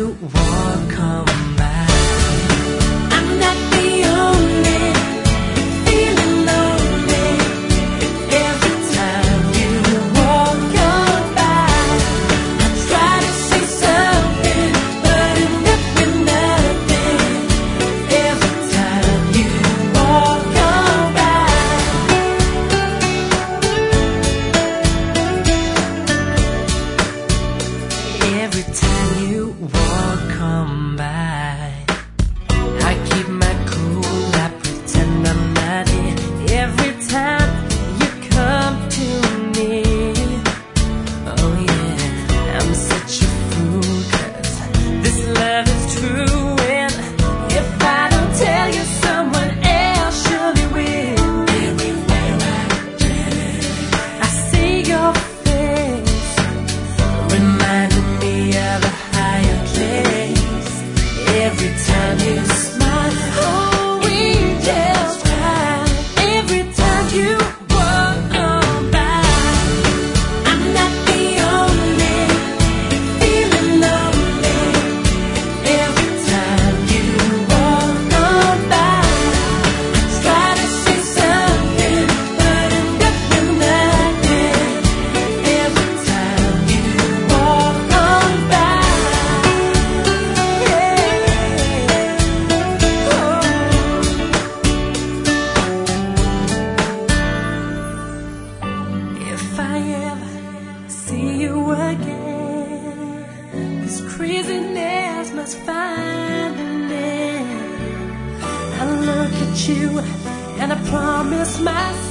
you walk on by. I'm not the only feeling lonely. Every time you walk on by, I try to say something, but end up with nothing. Every time you walk on by. Every time you walk on by, I keep my cool, I pretend I'm not here. Every time you come to me, oh yeah, I'm such a fool, 'cause this love is true. And if I don't tell you, someone else surely will. Everywhere I turn, I see your face, reminding me of a higher place. Every time you smile, oh, we just right. Every time you walk on by, I'm not the only feeling lonely. Every time you walk on by, I try to say something, but end up with nothing. Every time you walk on by, yeah. If I ever see you again, this craziness must find an end. I look at you and I promise myself